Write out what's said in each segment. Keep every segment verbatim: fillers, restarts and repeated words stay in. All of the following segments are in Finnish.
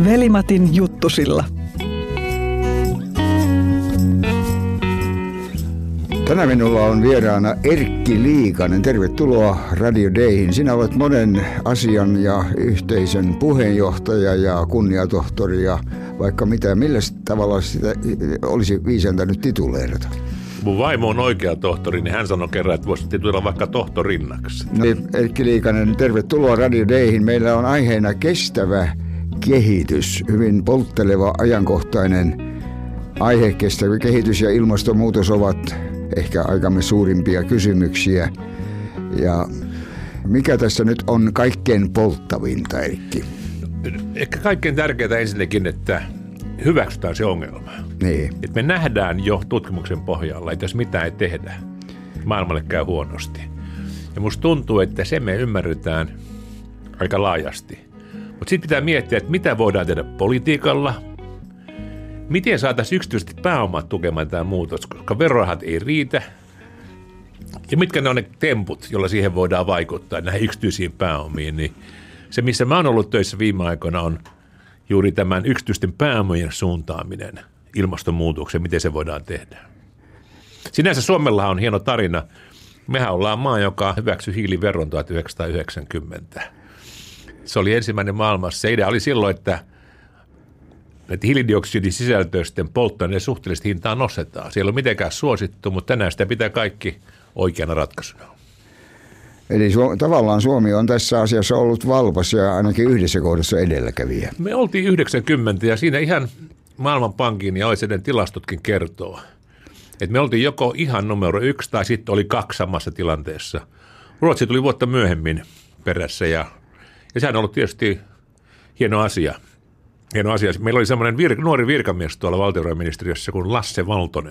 Veli-Matin juttusilla. Tänään minulla on vieraana Erkki Liikanen. Tervetuloa Radio Dayhin. Sinä olet monen asian ja yhteisön puheenjohtaja ja kunniatohtori ja vaikka mitä. Millä tavalla sitä olisi viisainta nyt tituleerata? Mun vaimo on oikea tohtori, niin hän sanoi kerran, että voisi tituilla vaikka tohtorinnaksi. No, Erkki Liikanen, tervetuloa Radio Dayhin. Meillä on aiheena kestävä kehitys, hyvin poltteleva, ajankohtainen aihe. Kestävä kehitys ja ilmastonmuutos ovat ehkä aikamme suurimpia kysymyksiä. Ja mikä tässä nyt on kaikkein polttavinta, Erkki? Ehkä kaikkein tärkeintä ensinnäkin, että hyväksytään se ongelma. Niin. Että me nähdään jo tutkimuksen pohjalla, että jos mitään ei tehdä, maailmalle käy huonosti. Ja musta tuntuu, että se me ymmärretään aika laajasti. Mutta sitten pitää miettiä, että mitä voidaan tehdä politiikalla, miten saataisiin yksityiset pääomat tukemaan tämä muutos, koska verorahat ei riitä. Ja mitkä ne on ne temput, joilla siihen voidaan vaikuttaa, näihin yksityisiin pääomiin. Niin se, missä mä oon ollut töissä viime aikoina, on juuri tämän yksityisten pääomien suuntaaminen ilmastonmuutokseen, miten se voidaan tehdä. Sinänsä Suomella on hieno tarina. Mehän ollaan maa, joka hyväksyi hiiliveron tuhatyhdeksänsataayhdeksänkymmentä. Se oli ensimmäinen maailmassa. Se idea oli silloin, että että hiilidioksidisisältöisten polttoaineen suhteellisesti hintaa nostetaan. Se ei ole mitenkään suosittu, mutta tänään sitä pitää kaikki oikeana ratkaisuna. Eli su- tavallaan Suomi on tässä asiassa ollut valpas ja ainakin yhdessä kohdassa edelläkävijä. Me oltiin yhdeksänkymmentä ja siinä ihan Maailmanpankin ja O E C D:n tilastotkin kertoo, että me oltiin joko ihan numero yksi tai sitten oli kaksi samassa tilanteessa. Ruotsi tuli vuotta myöhemmin perässä ja, ja sehän on ollut tietysti hieno asia. Hieno asia. Meillä oli semmoinen vir- nuori virkamies tuolla valtiovarainministeriössä kuin Lasse Valtonen.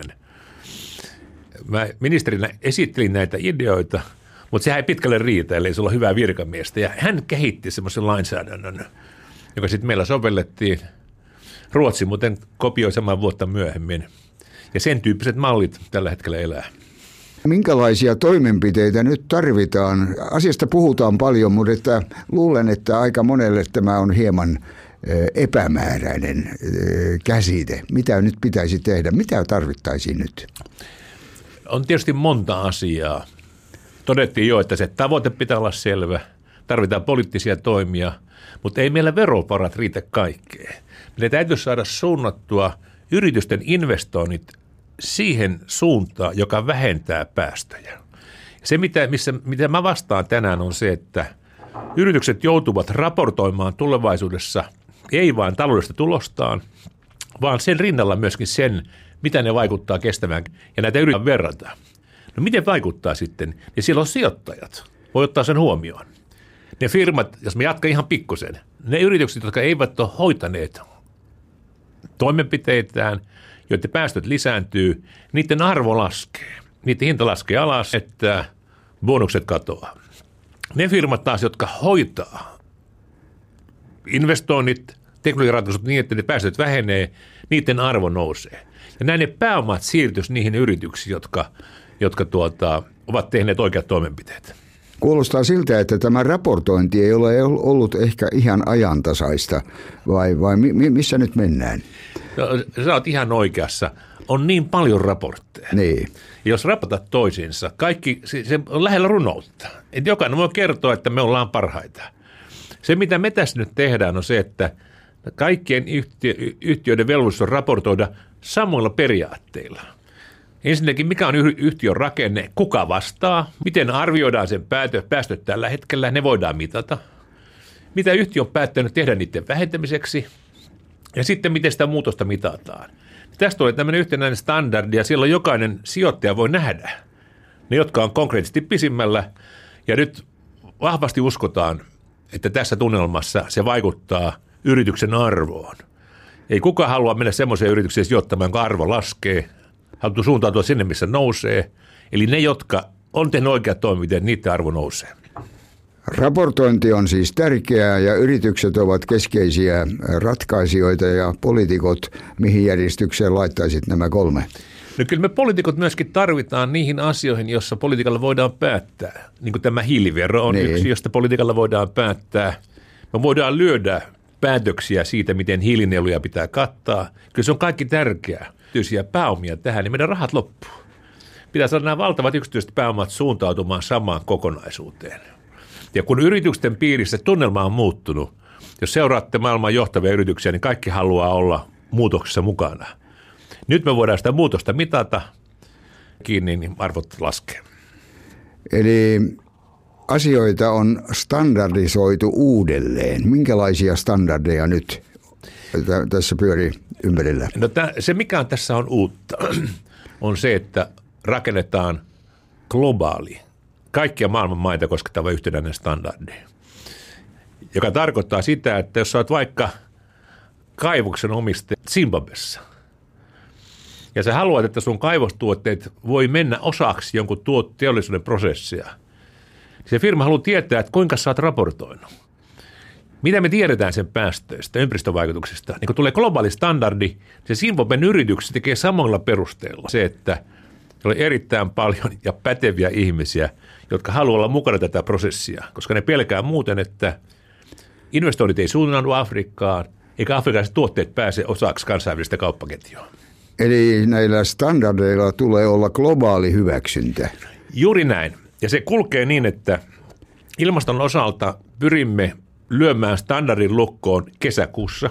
Mä ministerinä esittelin näitä ideoita, mutta sehän ei pitkälle riitä, ellei sulla ole hyvää virkamiestä. Ja hän kehitti semmoisen lainsäädännön, joka sitten meillä sovellettiin. Ruotsi muuten kopioi saman vuotta myöhemmin. Ja sen tyyppiset mallit tällä hetkellä elää. Minkälaisia toimenpiteitä nyt tarvitaan? Asiasta puhutaan paljon, mutta että luulen, että aika monelle tämä on hieman epämääräinen käsite. Mitä nyt pitäisi tehdä? Mitä tarvittaisiin nyt? On tietysti monta asiaa. Todettiin jo, että se tavoite pitää olla selvä. Tarvitaan poliittisia toimia, mutta ei meillä verovarat riitä kaikkeen. Meidän täytyy saada suunnattua yritysten investoinnit siihen suuntaan, joka vähentää päästöjä. Se, mitä, missä, mitä mä vastaan tänään, on se, että yritykset joutuvat raportoimaan tulevaisuudessa ei vain taloudellista tulostaan, vaan sen rinnalla myöskin sen, mitä ne vaikuttaa kestävään. Ja näitä yritetään verrata. No miten vaikuttaa sitten? Ja siellä on sijoittajat. Voi ottaa sen huomioon. Ne firmat, jos me jatkan ihan pikkusen, ne yritykset, jotka eivät ole hoitaneet toimenpiteitään, joiden päästöt lisääntyy, niiden arvo laskee. Niiden hinta laskee alas, että bonukset katoaa. Ne firmat taas, jotka hoitaa investoinnit, teknologiaratkaisut niin, että ne päästöt vähenee, niiden arvo nousee. Ja näin ne pääomat siirtyisi niihin yrityksiin, jotka, jotka tuota, ovat tehneet oikeat toimenpiteet. Kuulostaa siltä, että tämä raportointi ei ole ollut ehkä ihan ajantasaista, vai, vai mi, missä nyt mennään? No, sä oot ihan oikeassa. On niin paljon raportteja. Niin. Ja jos raportat toisiinsa, kaikki, se, se on lähellä runoutta. Et jokainen voi kertoa, että me ollaan parhaita. Se, mitä me tässä nyt tehdään, on se, että kaikkien yhtiö, yhtiöiden velvollisuus on raportoida samoilla periaatteilla. Ensinnäkin, mikä on yhtiön rakenne, kuka vastaa, miten arvioidaan sen päästöt tällä hetkellä, ne voidaan mitata. Mitä yhtiö on päättänyt tehdä niiden vähentämiseksi ja sitten miten sitä muutosta mitataan. Tästä tulee tämmöinen yhtenäinen standardi ja silloin jokainen sijoittaja voi nähdä ne, jotka on konkreettisesti pisimmällä. Ja nyt vahvasti uskotaan, että tässä tunnelmassa se vaikuttaa yrityksen arvoon. Ei kukaan halua mennä semmoiseen yritykseen sijoittamaan, kun arvo laskee. Halutaan suuntautua sinne, missä nousee. Eli ne, jotka on tehnyt oikeat toimenpiteet, niiden arvo nousee. Raportointi on siis tärkeää ja yritykset ovat keskeisiä ratkaisijoita ja poliitikot, mihin järjestykseen laittaisit nämä kolme? No kyllä me poliitikot myöskin tarvitaan niihin asioihin, joissa politiikalla voidaan päättää. Niin kuin tämä hiilivero on niin. Yksi, josta politiikalla voidaan päättää. Me voidaan lyödä päätöksiä siitä, miten hiilinieluja pitää kattaa. Kyllä se on kaikki tärkeää. Yksityisiä pääomia tähän, niin meidän rahat loppuu. Pitää saada nämä valtavat yksityiset pääomat suuntautumaan samaan kokonaisuuteen. Ja kun yritysten piirissä tunnelma on muuttunut, jos seuraatte maailman johtavia yrityksiä, niin kaikki haluaa olla muutoksessa mukana. Nyt me voidaan sitä muutosta mitata, kiinni, niin arvot laskee. Eli asioita on standardisoitu uudelleen. Minkälaisia standardeja nyt tässä pyörii ympärillä? No tämä, se, mikä on tässä on uutta, on se, että rakennetaan globaali, kaikkia maailman maita koskettava yhtenäinen standardi, joka tarkoittaa sitä, että jos olet vaikka kaivoksen omistaja Zimbabwessa, ja sä haluat, että sun kaivostuotteet voi mennä osaksi jonkun tuot teollisuuden prosessia, se firma haluaa tietää, että kuinka sä oot raportoinut. Mitä me tiedetään sen päästöistä, ympäristövaikutuksista? Niin kun tulee globaali standardi, se Zimbabwen yritykset tekee samalla perusteella se, että oli erittäin paljon ja päteviä ihmisiä, jotka haluaa olla mukana tätä prosessia, koska ne pelkää muuten, että investoinnit ei suunnannu Afrikkaan, eikä afrikalaiset tuotteet pääse osaksi kansainvälistä kauppaketjua. Eli näillä standardeilla tulee olla globaali hyväksyntä. Juuri näin. Ja se kulkee niin, että ilmaston osalta pyrimme lyömään standardin lukkoon kesäkuussa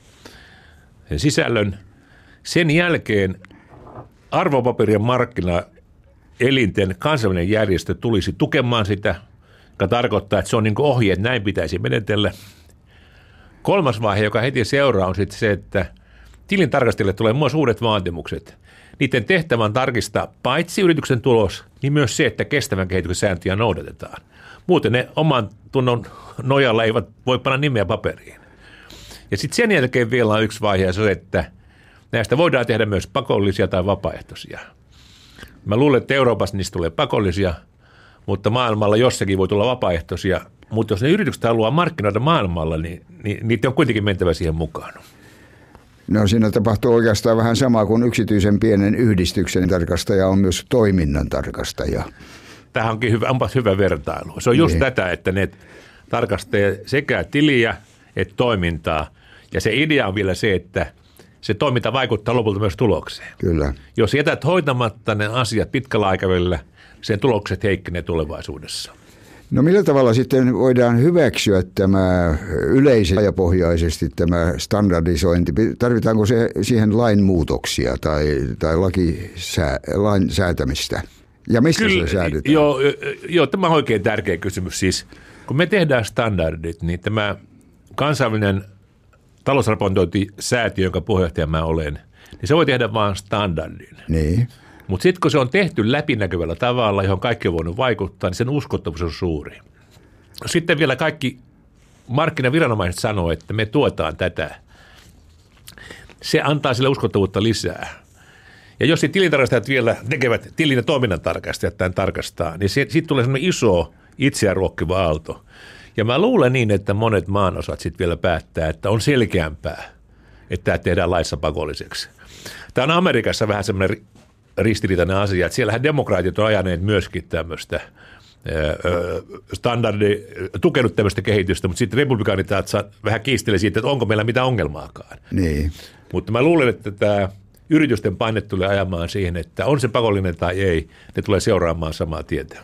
sen sisällön. Sen jälkeen arvopaperien markkinaelinten kansainvälinen järjestö tulisi tukemaan sitä, joka tarkoittaa, että se on niin kuin ohje, että näin pitäisi menetellä. Kolmas vaihe, joka heti seuraa, on sitten se, että tilintarkastajille tulee myös uudet vaatimukset. Niiden tehtävän tarkistaa paitsi yrityksen tulos, niin myös se, että kestävän kehityksen sääntöjä noudatetaan. Muuten ne oman tunnon nojalla eivät voi panna nimeä paperiin. Ja sitten sen jälkeen vielä on yksi vaihe, se, että näistä voidaan tehdä myös pakollisia tai vapaaehtoisia. Mä luulen, että Euroopassa niistä tulee pakollisia, mutta maailmalla jossakin voi tulla vapaaehtoisia. Mutta jos ne yritykset haluaa markkinoida maailmalla, niin, niin niitä on kuitenkin mentävä siihen mukaan. No siinä tapahtuu oikeastaan vähän sama kuin yksityisen pienen yhdistyksen tarkastaja on myös toiminnan tarkastaja. Tämä onkin hyvä, onpas hyvä vertailu. Se on just niin. Tätä, että ne tarkastaa sekä tiliä että toimintaa. Ja se idea on vielä se, että se toiminta vaikuttaa lopulta myös tulokseen. Kyllä. Jos jätät hoitamatta ne asiat pitkällä aikavälillä, sen tulokset heikkenee tulevaisuudessa. No millä tavalla sitten voidaan hyväksyä tämä yleisajapohjaisesti tämä standardisointi? Tarvitaanko se siihen lainmuutoksia tai, tai lakisää, lain säätämistä? Ja mistä Kyllä, se säädetään? Joo, joo, tämä on oikein tärkeä kysymys. Siis, kun me tehdään standardit, niin tämä kansainvälinen talousraportointisäätiö, jonka puheenjohtaja mä olen, niin se voi tehdä vain standardin. Niin. Mutta sitten kun se on tehty läpinäkyvällä tavalla, johon kaikki on voinut vaikuttaa, niin sen uskottavuus on suuri. Sitten vielä kaikki markkinaviranomaiset sanoo, että me tuetaan tätä. Se antaa sille uskottavuutta lisää. Ja jos tilintarkastajat vielä tekevät tilin ja toiminnan tarkastajat tämän tarkastaa, niin siitä tulee sellainen iso itseään ruokkiva aalto. Ja mä luulen niin, että monet maanosat sitten vielä päättää, että on selkeämpää, että tämä tehdään laissa pakolliseksi. Tämä on Amerikassa vähän semmoinen ristiriitainen asia, että siellähän demokraatit on ajaneet myöskin tämmöistä standardi, tukenut tämmöistä kehitystä, mutta sitten republikaanit vähän kiistelee siitä, että onko meillä mitään ongelmaakaan. Niin. Mutta mä luulen, että tämä yritysten paine tulee ajamaan siihen, että on se pakollinen tai ei, ne tulee seuraamaan samaa tietä.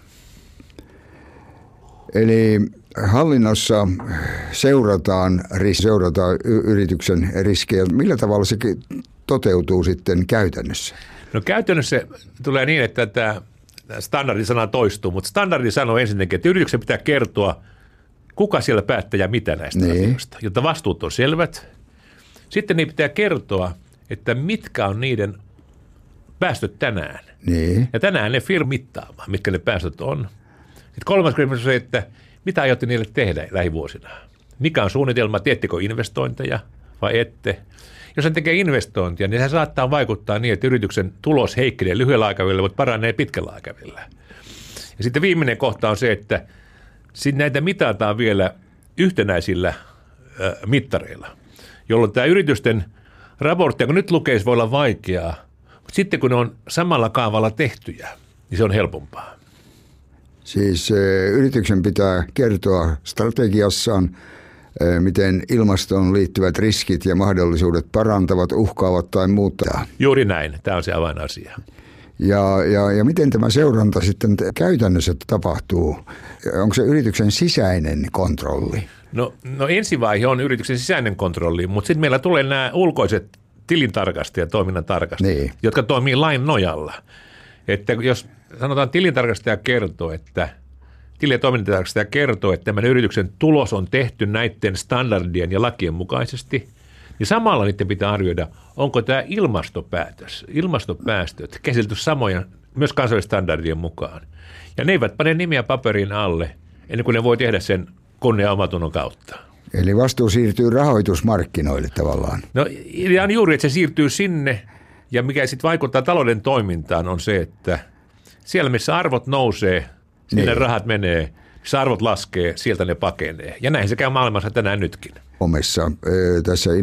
Eli hallinnossa seurataan, seurataan yrityksen riskejä. Millä tavalla se toteutuu sitten käytännössä? No käytännössä tulee niin, että tämä standardisana toistuu, mutta standardi sanoo ensinnäkin, että yrityksen pitää kertoa, kuka siellä päättää ja mitä näistä niin. asioista, jotta vastuut on selvät. Sitten niin pitää kertoa, että mitkä on niiden päästöt tänään. Niin. Ja tänään ne firma mittaamaan, mitkä ne päästöt on. Sitten kolmas kysymys on se, että mitä aiotte niille tehdä lähivuosina? Mikä on suunnitelma, teettekö investointeja vai ette? Jos hän tekee investointia, niin se saattaa vaikuttaa niin, että yrityksen tulos heikkenee lyhyellä aikavälillä, mutta paranee pitkällä aikavälillä. Ja sitten viimeinen kohta on se, että näitä mitataan vielä yhtenäisillä äh, mittareilla, jolloin tämä yritysten raporttia, kun nyt lukee, voi olla vaikeaa, mutta sitten kun ne on samalla kaavalla tehtyjä, niin se on helpompaa. Siis yrityksen pitää kertoa strategiassaan miten ilmastoon liittyvät riskit ja mahdollisuudet parantavat, uhkaavat tai muuttaa. Juuri näin, tämä on se avainasia. Ja, ja, ja miten tämä seuranta sitten käytännössä tapahtuu? Onko se yrityksen sisäinen kontrolli? No, no ensivaihe on yrityksen sisäinen kontrolli, mutta sitten meillä tulee nämä ulkoiset tilintarkastajat, toiminnan tarkastajat, niin. jotka toimii lain nojalla. Että jos sanotaan tilintarkastaja kertoo, että tili- ja toimintatarkastaja kertoo, että tämän yrityksen tulos on tehty näiden standardien ja lakien mukaisesti, niin samalla niiden pitää arvioida, onko tämä ilmastopäätös, ilmastopäästöt käsitelty samoja myös kansainvälisten standardien mukaan. Ja ne eivät pane nimiä paperin alle ennen kuin ne voi tehdä sen kunnia omatunnon kautta. Eli vastuu siirtyy rahoitusmarkkinoille tavallaan. No idea on juuri, että se siirtyy sinne, ja mikä sitten vaikuttaa talouden toimintaan on se, että siellä missä arvot nousee, sinne niin. rahat menee, missä arvot laskee, sieltä ne pakenee. Ja näin se käy maailmassa tänään nytkin. Suomessa tässä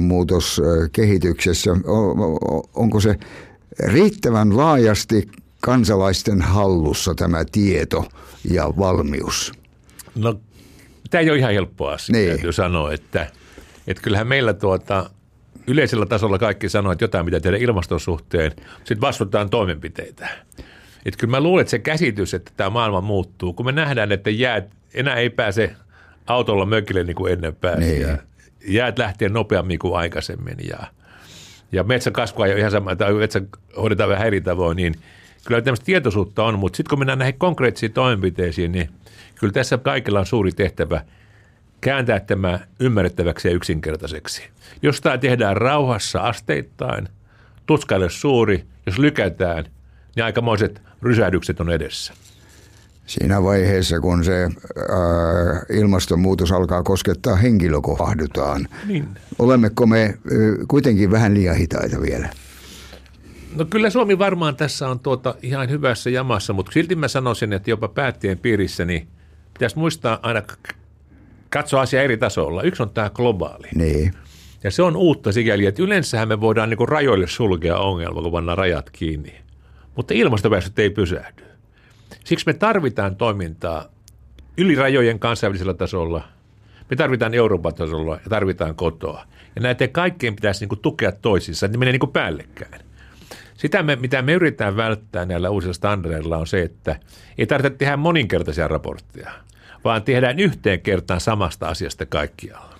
ilmastonmuutoskehityksessä, onko se riittävän laajasti kansalaisten hallussa tämä tieto ja valmius? No tämä ei ole ihan helppo asia, niin. täytyy sanoa, että, että kyllähän meillä tuota, yleisellä tasolla kaikki sanoo, että jotain mitä tehdä ilmaston suhteen, sitten vastustetaan toimenpiteitä. Että kyllä mä luulen, että se käsitys, että tämä maailma muuttuu, kun me nähdään, että jäät enää ei pääse autolla mökille niin kuin ennen pääsi, niin. ja jäät lähtee nopeammin kuin aikaisemmin, ja, ja metsän kasvua ei ole ihan sama, tai metsän hoidetaan vähän eri tavoin, niin kyllä tämmöistä tietoisuutta on, mutta sitten kun mennään näihin konkreettisiin toimenpiteisiin, niin kyllä tässä kaikilla on suuri tehtävä kääntää tämä ymmärrettäväksi ja yksinkertaiseksi. Jos tämä tehdään rauhassa asteittain, tutskaille suuri, jos lykätään, niin aikamoiset rysähdykset on edessä. Siinä vaiheessa, kun se ää, ilmastonmuutos alkaa koskettaa henkilökohdutaan, niin. olemmeko me ä, kuitenkin vähän liian hitaita vielä? No kyllä Suomi varmaan tässä on tuota ihan hyvässä jamassa, mutta silti mä sanoisin, että jopa päättäjien piirissä niin pitäisi muistaa aina katsoa asiaa eri tasolla. Yksi on tämä globaali. Niin. Ja se on uutta sikäli, että yleensähän me voidaan niin rajoille sulkea ongelma, kun pannaan rajat kiinni. Mutta ilmastopäästöt ei pysähdy. Siksi me tarvitaan toimintaa yli rajojen kansainvälisellä tasolla. Me tarvitaan Euroopan tasolla ja tarvitaan kotoa. Ja näiden kaikkien pitäisi niin kuin tukea toisissa, että ne menee niin kuin päällekkäin. Sitä, me, mitä me yritetään välttää näillä uusilla standardeilla on se, että ei tarvitse tehdä moninkertaisia raportteja, vaan tehdään yhteen kertaan samasta asiasta kaikkialla.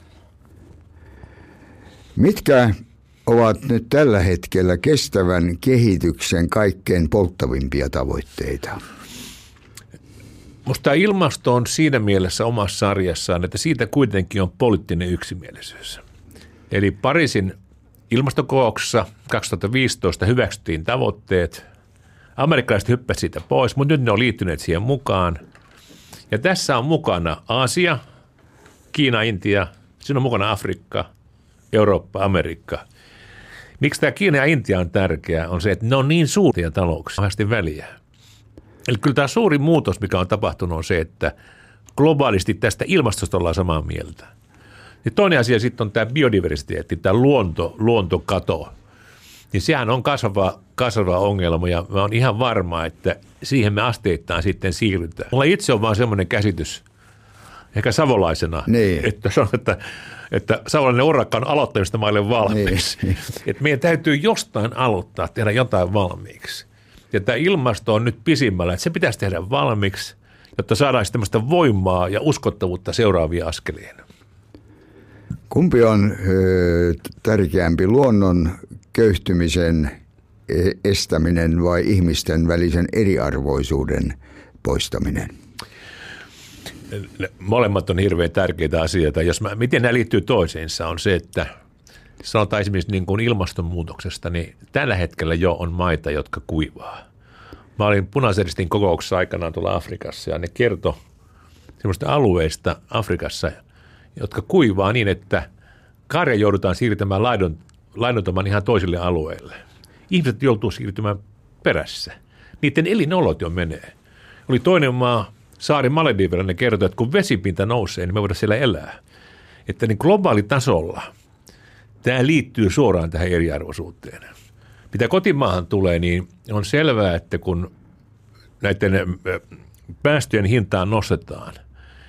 Mitkä ovat nyt tällä hetkellä kestävän kehityksen kaikkein polttavimpia tavoitteita? Minusta tämä ilmasto on siinä mielessä omassa sarjassaan, että siitä kuitenkin on poliittinen yksimielisyys. Eli Pariisin ilmastokokouksessa kaksituhattaviisitoista hyväksyttiin tavoitteet. Amerikkalaiset hyppäsivät siitä pois, mutta nyt ne on liittyneet siihen mukaan. Ja tässä on mukana Aasia, Kiina, Intia, siinä on mukana Afrikka, Eurooppa, Amerikka. Miksi tämä Kiina ja Intia on tärkeää, on se, että ne on niin suuria talouksia, vähästi väliä. Eli kyllä tämä suuri muutos, mikä on tapahtunut, on se, että globaalisti tästä ilmastosta ollaan samaa mieltä. Ja toinen asia sitten on tämä biodiversiteetti, tämä luonto, luontokato. Niin sehän on kasvava, kasvava ongelma ja mä oon ihan varma, että siihen me asteittain sitten siirrytään. Mulla itse on vaan semmoinen käsitys, ehkä savolaisena, niin. että, että, että savolainen urakka on aloittamista maille valmiiksi. Niin. Että meidän täytyy jostain aloittaa, tehdä jotain valmiiksi. Ja tämä ilmasto on nyt pisimmällä, että se pitäisi tehdä valmiiksi, jotta saadaan tämmöistä voimaa ja uskottavuutta seuraavia askeliin. Kumpi on ö, tärkeämpi, luonnon köyhtymisen estäminen vai ihmisten välisen eriarvoisuuden poistaminen? Molemmat on hirveän tärkeitä asioita. Jos mä, miten nämä liittyy toisiinsa on se, että sanotaan esimerkiksi niin kuin ilmastonmuutoksesta, niin tällä hetkellä jo on maita, jotka kuivaa. Mä olin Punaisen Ristin kokouksessa aikanaan tuolla Afrikassa ja ne kertoi semmoista alueista Afrikassa, jotka kuivaa niin, että karja joudutaan siirtämään laidon, laiduntamaan ihan toisille alueille. Ihmiset joutuu siirtymään perässä. Niiden elinolot jo menee. Oli toinen maa, saari Maledivilla, ne kertoi, että kun vesipinta nousee, niin me voidaan siellä elää. Että niin globaalitasolla tämä liittyy suoraan tähän eriarvoisuuteen. Mitä kotimaahan tulee, niin on selvää, että kun näiden päästöjen hintaa nostetaan,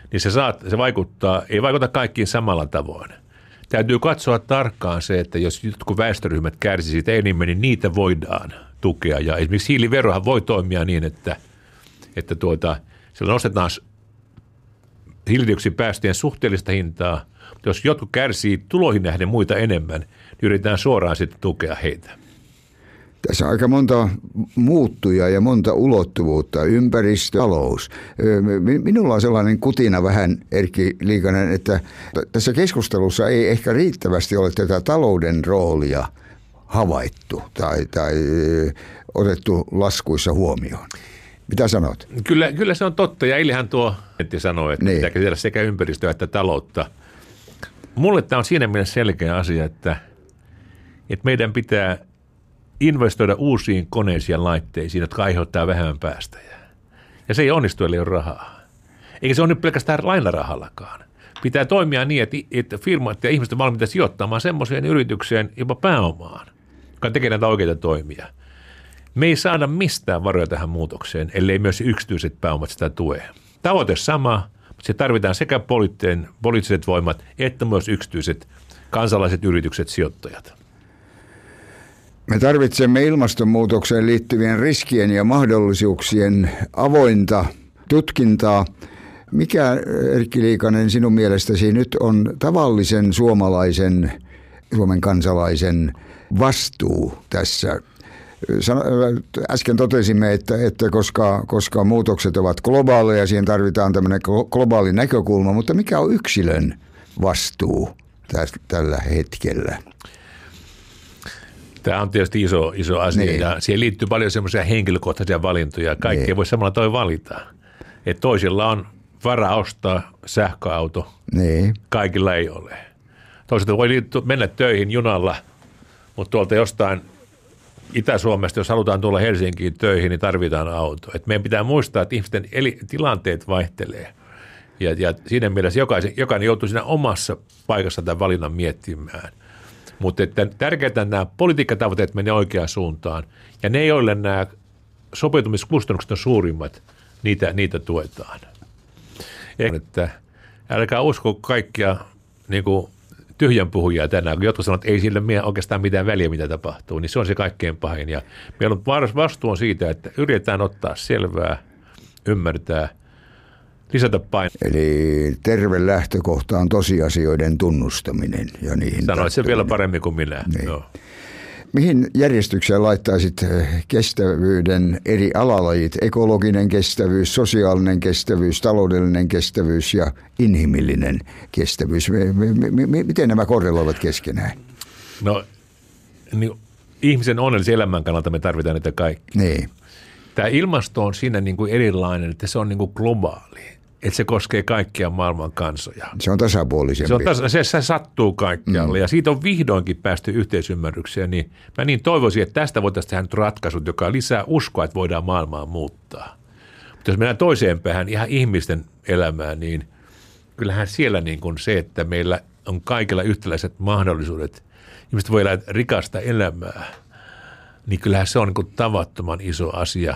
niin se, saat, se vaikuttaa, ei vaikuta kaikkiin samalla tavoin. Täytyy katsoa tarkkaan se, että jos jotkut väestöryhmät kärsisivät enemmän, niin niitä voidaan tukea. Ja esimerkiksi hiiliverohan voi toimia niin, että, että tuota, sillä nostetaan hiilidioksidipäästöjen suhteellista hintaa. Mutta jos jotkut kärsii tuloihin nähden muita enemmän, niin yritetään suoraan sitten tukea heitä. Tässä on aika monta muuttujaa ja monta ulottuvuutta, ympäristö, talous. Minulla on sellainen kutina vähän, Erkki Liikanen, että tässä keskustelussa ei ehkä riittävästi ole tätä talouden roolia havaittu tai, tai otettu laskuissa huomioon. Mitä sanot? Kyllä, kyllä se on totta, ja eilähän tuo että sanoo, että niin. Pitää käsitellä sekä ympäristöä että taloutta. Mulle tämä on siinä mielessä selkeä asia, että, että meidän pitää investoida uusiin koneisiin ja laitteisiin, jotka aiheuttaa vähemmän päästöjä. Ja se ei onnistu, eli ole rahaa. Eikä se ole nyt pelkästään lainarahallakaan. Pitää toimia niin, että, että firmat ja ihmiset on valmiita sijoittamaan semmoiseen yritykseen jopa pääomaan, joka tekee näitä oikeita toimia. Me ei saada mistään varoja tähän muutokseen, ellei myös yksityiset pääomat sitä tue. Tavoite sama, mutta se tarvitaan sekä poliittiset voimat että myös yksityiset kansalaiset yritykset, sijoittajat. Me tarvitsemme ilmastonmuutokseen liittyvien riskien ja mahdollisuuksien avointa tutkintaa. Mikä, Erkki Liikanen, sinun mielestäsi nyt on tavallisen suomalaisen, Suomen kansalaisen vastuu tässä? Äsken totesimme, että, että koska, koska muutokset ovat globaaleja, siihen tarvitaan tämmöinen globaali näkökulma, mutta mikä on yksilön vastuu tällä hetkellä? Tämä on tietysti iso, iso asia niin. Ja siihen liittyy paljon semmoisia henkilökohtaisia valintoja. Kaikkea niin. Voi samalla toi valita. Että toisilla on varaa ostaa sähköauto, niin. Kaikilla ei ole. Toisilta voi mennä töihin junalla, mutta tuolta jostain Itä-Suomesta, jos halutaan tulla Helsinkiin töihin, niin tarvitaan auto. Et meidän pitää muistaa, että ihmisten eli, tilanteet vaihtelee. Ja, ja siinä mielessä jokaisen, jokainen joutuu siinä omassa paikassa tämän valinnan miettimään. Mutta tärkeää, että nämä politiikkatavoitteet menee oikeaan suuntaan. Ja ne, joille nämä sopeutumiskustannukset on suurimmat, niitä, niitä tuetaan. Ja, että älkää usko kaikkia niin kuin tyhjän puhujia tänään, kun jotkut sanovat, että ei sille oikeastaan mitään väliä, mitä tapahtuu, niin se on se kaikkein pahin. Ja meillä on vastuu on siitä, että yritetään ottaa selvää, ymmärtää, lisätä painoa. Eli terve lähtökohta on tosiasioiden tunnustaminen ja niihin sanoit sen vielä paremmin kuin minä. Niin. No. Mihin järjestykseen laittaisit kestävyyden eri alalajit? Ekologinen kestävyys, sosiaalinen kestävyys, taloudellinen kestävyys ja inhimillinen kestävyys. Miten nämä korreloivat keskenään? No, niin, ihmisen onnellisen elämän kannalta me tarvitaan niitä kaikki. Niin. Tämä ilmasto on siinä niin kuin erilainen, että se on niin kuin globaali. Että se koskee kaikkia maailman kansoja. Se on tasapuolisempi. Se, on tasa, se, se sattuu kaikkialle mm. ja siitä on vihdoinkin päästy yhteisymmärrykseen. Niin mä niin toivoisin, että tästä voitaisiin tehdä nyt ratkaisut, joka lisää uskoa, että voidaan maailmaa muuttaa. Mutta jos mennään toiseen päähän, ihan ihmisten elämään, niin kyllähän siellä niin kuin se, että meillä on kaikilla yhtäläiset mahdollisuudet. Ihmiset voi elää rikasta elämää, niin kyllähän se on niin kuin tavattoman iso asia.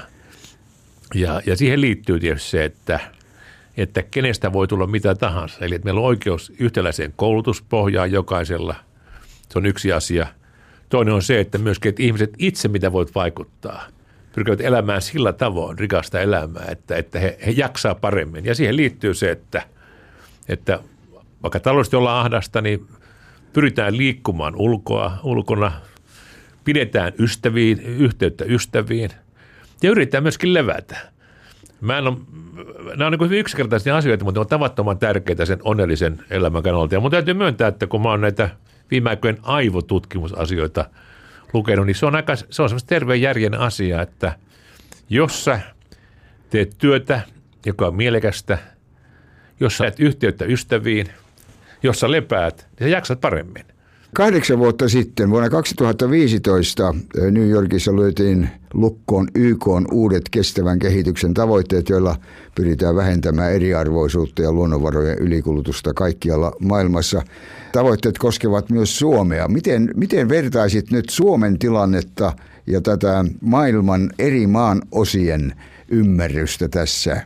Ja, ja siihen liittyy tietysti se, että että kenestä voi tulla mitä tahansa. Eli että meillä on oikeus yhtäläiseen koulutuspohjaan jokaisella. Se on yksi asia. Toinen on se, että myöskin että ihmiset itse mitä voit vaikuttaa, pyrkivät elämään sillä tavoin rikasta elämää, että, että he, he jaksaa paremmin. Ja siihen liittyy se, että, että vaikka taloudellisesti ollaan ahdasta, niin pyritään liikkumaan ulkoa, ulkona, pidetään ystäviin, yhteyttä ystäviin ja yritetään myöskin levätä. Mä en ole, nämä on niin hyvin yksinkertaisia asioita, mutta ne on tavattoman tärkeitä sen onnellisen elämän kannalta. Ja mun täytyy myöntää, että kun mä oon näitä viime aikojen aivotutkimusasioita lukenut, niin se on aika, se on semmoista terveen järjen asia, että jos sä teet työtä, joka on mielekästä, jos sä teet yhteyttä ystäviin, jos sä lepäät, niin sä jaksat paremmin. Kahdeksan vuotta sitten, vuonna kaksituhattaviisitoista, New Yorkissa löytiin lukkoon Y K:n uudet kestävän kehityksen tavoitteet, joilla pyritään vähentämään eriarvoisuutta ja luonnonvarojen ylikulutusta kaikkialla maailmassa. Tavoitteet koskevat myös Suomea. Miten, miten vertaisit nyt Suomen tilannetta ja tätä maailman eri maan osien ymmärrystä tässä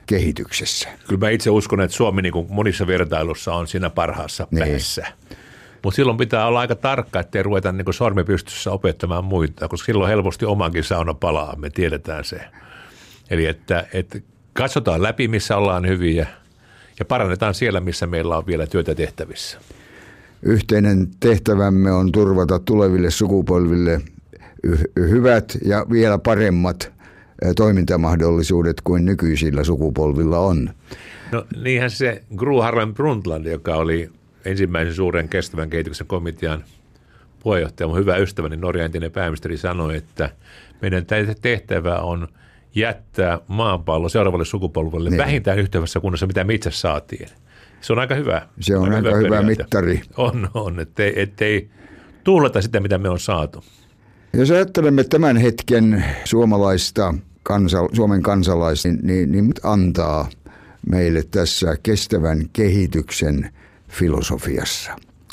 kehityksessä. Kyllä mä itse uskon, että Suomi niin kuin monissa vertailussa on siinä parhaassa niin. päässä. Mutta silloin pitää olla aika tarkka, ettei ruveta niin kuin sormi pystyssä opettamaan muita, koska silloin helposti omankin sauna palaa, me tiedetään se. Eli että, että katsotaan läpi, missä ollaan hyviä ja parannetaan siellä, missä meillä on vielä työtä tehtävissä. Yhteinen tehtävämme on turvata tuleville sukupolville hyvät ja vielä paremmat toimintamahdollisuudet kuin nykyisillä sukupolvilla on. No niinhän se Gro Harlem Brundtland, joka oli ensimmäisen suuren kestävän kehityksen komitean puheenjohtaja, mun hyvä ystäväni, Norjan entinen pääministeri, sanoi, että meidän tehtävä on jättää maapallo seuraavalle sukupolvelle niin. vähintään yhtä hyvässä kunnossa, mitä me itse saatiin. Se on aika hyvä. Se on aika, aika hyvä, hyvä mittari. On, on, ettei, ettei tuhlata sitä, mitä me on saatu. Jos ajattelemme tämän hetken suomalaista, kansa, Suomen kansalaista, niin, niin, niin antaa meille tässä kestävän kehityksen filosofiassa?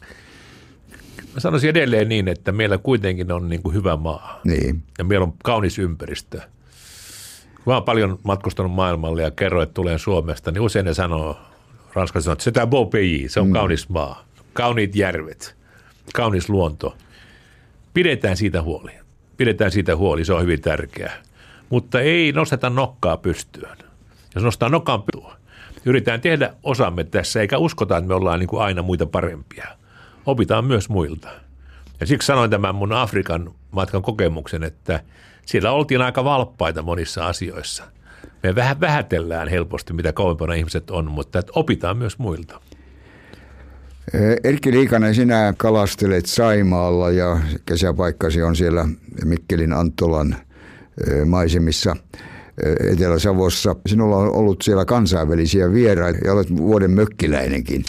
Mä sanoisin edelleen niin, että meillä kuitenkin on niin kuin hyvä maa. Niin. Ja meillä on kaunis ympäristö. Kun mä oon paljon matkustanut maailmalle ja kerron, että tulen Suomesta, niin usein ne sanoo, Ranskassa sanoo, että c'est un beau pays, se on mm. kaunis maa. Kauniit järvet, kaunis luonto. Pidetään siitä huoli. Pidetään siitä huoli, se on hyvin tärkeää. Mutta ei nosteta nokkaa pystyyn. Jos nostaa nokkaan pystyyn, yritetään tehdä osamme tässä, eikä uskota, että me ollaan niin kuin aina muita parempia. Opitaan myös muilta. Ja siksi sanoin tämän mun Afrikan matkan kokemuksen, että siellä oltiin aika valppaita monissa asioissa. Me vähän vähätellään helposti, mitä kauempana ihmiset on, mutta että opitaan myös muilta. Erkki Liikanen, sinä kalastelet Saimaalla ja kesäpaikkasi on siellä Mikkelin Anttolan maisemissa Etelä-Savossa. Sinulla on ollut siellä kansainvälisiä vieraita ja olet vuoden mökkiläinenkin.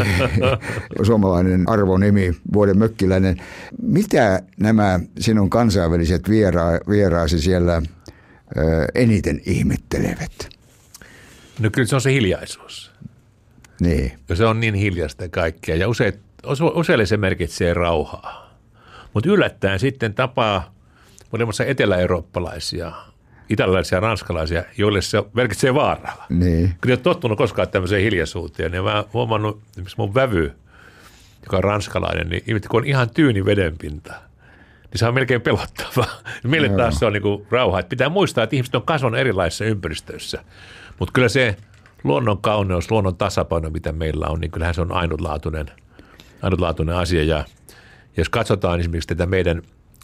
Suomalainen arvonimi, vuoden mökkiläinen. Mitä nämä sinun kansainväliset viera- vieraasi siellä eniten ihmettelevät? No kyllä se on se hiljaisuus. Niin. Ja se on niin hiljasta kaikkea ja usein, useille se merkitsee rauhaa. Mutta yllättäen sitten tapaa muun muassa etelä-eurooppalaisia, italialaisia ja ranskalaisia, joille se merkitsee vaaraa. Niin. Kyllä ei ole tottunut koskaan tämmöiseen hiljaisuuteen. Ja mä oon huomannut, esimerkiksi mun vävy, joka on ranskalainen, niin kun on ihan tyyni vedenpinta, niin se on melkein pelottavaa. Meille Joo. taas se on niin kuin rauha. Että pitää muistaa, että ihmiset on kasvanut erilaisissa ympäristöissä. Mutta kyllä se luonnon kauneus, luonnon tasapaino, mitä meillä on, niin kyllähän se on ainutlaatuinen, ainutlaatuinen asia. Ja jos katsotaan esimerkiksi tätä meidän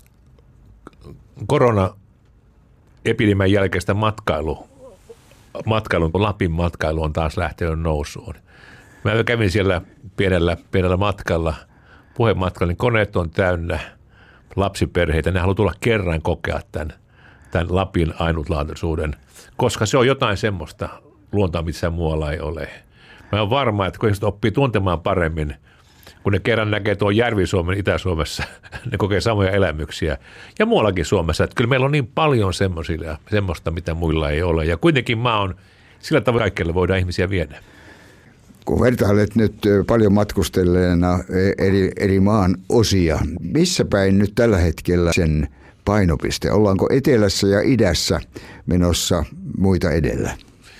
korona-epidemian jälkeistä matkailu, matkailun, Lapin matkailu on taas lähtenyt nousuun. Mä kävin siellä pienellä, pienellä matkalla, puhematkalla, niin koneet on täynnä lapsiperheitä. Ne haluaa tulla kerran kokea tämän, tämän Lapin ainutlaatuisuuden, koska se on jotain semmoista luontoa, missä muualla ei ole. Mä oon varma, että kun ihmiset oppii tuntemaan paremmin, kun ne kerran näkee tuon Järvi-Suomen Itä-Suomessa, ne kokee samoja elämyksiä. Ja muuallakin Suomessa, että kyllä meillä on niin paljon semmoista, mitä muilla ei ole. Ja kuitenkin maa on, sillä tavalla kaikille voidaan ihmisiä viedä. Kun vertailet nyt paljon matkustelleena eri, eri maan osia, missä päin nyt tällä hetkellä sen painopiste? Ollaanko etelässä ja idässä menossa muita edellä?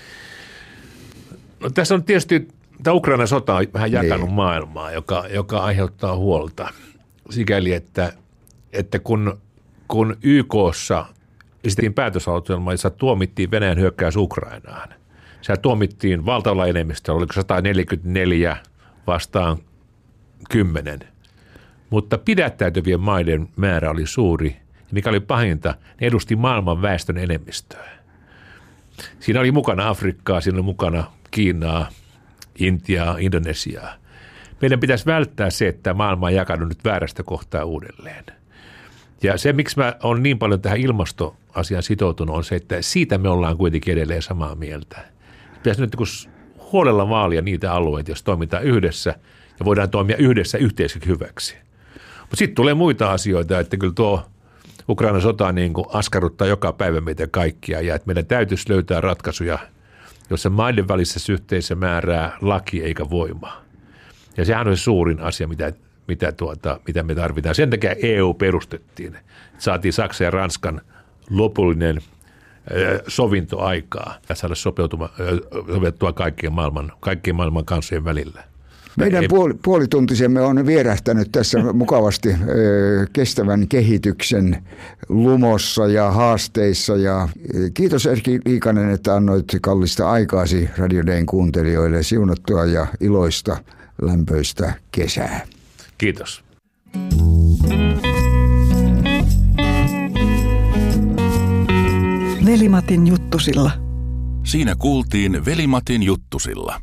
No, tässä on tietysti, tämä Ukrainan sota on vähän jakanut niin. maailmaa, joka, joka aiheuttaa huolta sikäli, että, että kun, kun Y K:ssa esitettiin päätöslauselma, jossa tuomittiin Venäjän hyökkäys Ukrainaan. Siellä tuomittiin valtavalla enemmistöllä, oliko sata neljäkymmentäneljä vastaan kymmenen. Mutta pidättäytyvien maiden määrä oli suuri, mikä oli pahinta, ne edusti maailman väestön enemmistöä. Siinä oli mukana Afrikkaa, siinä oli mukana Kiinaa, Intiaa, Indonesiaa. Meidän pitäisi välttää se, että maailma on jakanut nyt väärästä kohtaa uudelleen. Ja se, miksi mä olen niin paljon tähän ilmastoasiaan sitoutunut, on se, että siitä me ollaan kuitenkin edelleen samaa mieltä. Pitäisi nyt huolella vaalia niitä alueita, jos toimitaan yhdessä ja voidaan toimia yhdessä yhteiseksi hyväksi. Mutta sitten tulee muita asioita, että kyllä tuo Ukrainan sota niin kuin askarruttaa joka päivä meitä kaikkia ja että meidän täytyisi löytää ratkaisuja, jossa maiden välisessä yhteisössä määrää laki eikä voimaa. Ja sehän on se suurin asia, mitä, mitä, tuota, mitä me tarvitaan. Sen takia E U perustettiin. Saatiin Saksan ja Ranskan lopullinen sovintoaikaa ja saada sopeutua kaikkien maailman, kaikkien maailman kansojen välillä. Meidän puoli, puolituntisemme on vierähtänyt tässä mukavasti ö, kestävän kehityksen lumossa ja haasteissa. Ja kiitos Erkki Liikanen, että annoit kallista aikaasi Radio Dayn kuuntelijoille. Siunattua ja iloista lämpöistä kesää. Kiitos. Veli-Matin juttusilla. Siinä kuultiin Veli-Matin juttusilla.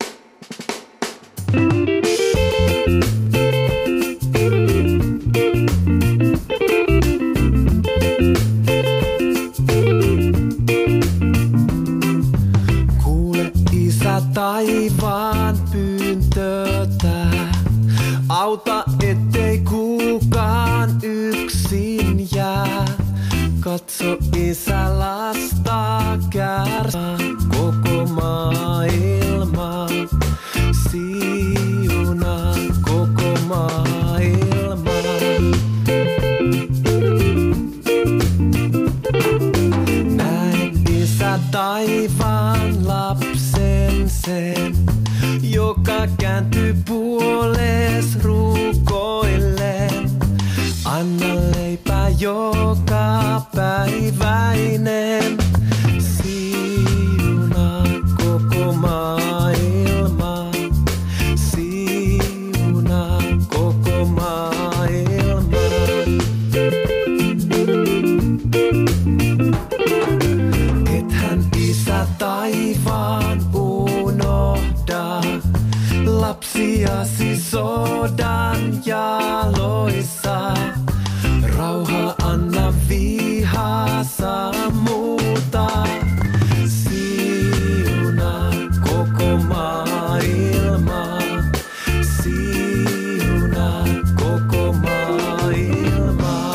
Kuule isä taivaan pyyntötä, auta ettei kukaan yksin jää. Katso isä lasta kärsää koko maailma, siunaa koko maailma. Näin isä taivaan lapsen sen, joka kääntyy puoles rukoillen. Anna leipä joka päiväinen, siunaa koko maailma, siunaa koko maailma. Ethän isä taivaan unohda, lapsiasi sodan jaloissa. Rauha anna vihaa sammuta, siunaa koko maailma, siunaa koko maailma.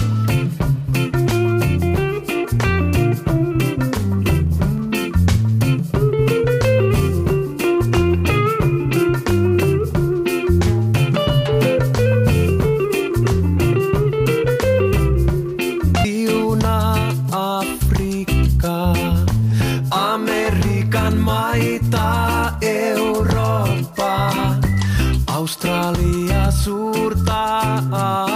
Amerikan maita, Eurooppaa, Australia suurta